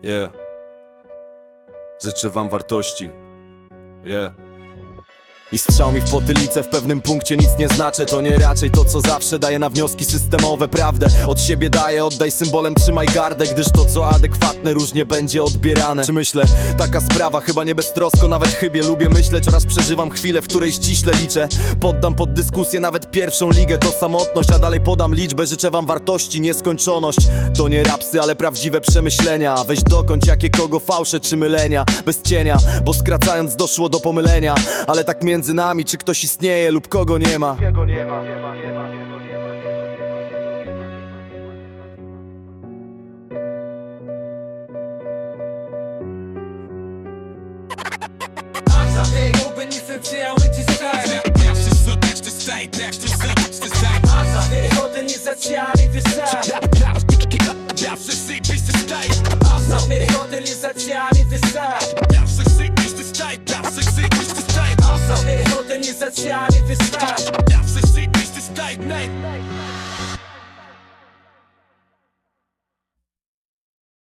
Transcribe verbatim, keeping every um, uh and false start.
Yeah. Życzę wam wartości. Yeah. I strzał mi w potylicę, w pewnym punkcie nic nie znaczy. To nie raczej to, co zawsze daje na wnioski systemowe prawdę. Od siebie daję, oddaj symbolem, trzymaj gardę, gdyż to, co adekwatne, różnie będzie odbierane. Czy myślę, taka sprawa, chyba nie beztrosko, nawet chybie. Lubię myśleć oraz przeżywam chwilę, w której ściśle liczę. Poddam pod dyskusję nawet pierwszą ligę. To samotność, a dalej podam liczbę. Życzę wam wartości, nieskończoność. To nie rapsy, ale prawdziwe przemyślenia. Weź dokończ jakie kogo fałsze czy mylenia. Bez cienia, bo skracając doszło do pomylenia. Ale tak między nami, czy ktoś istnieje lub kogo nie ma. Organizacjami wystarczy. Organizacjami wystarczy. Organizacjami wystarczy.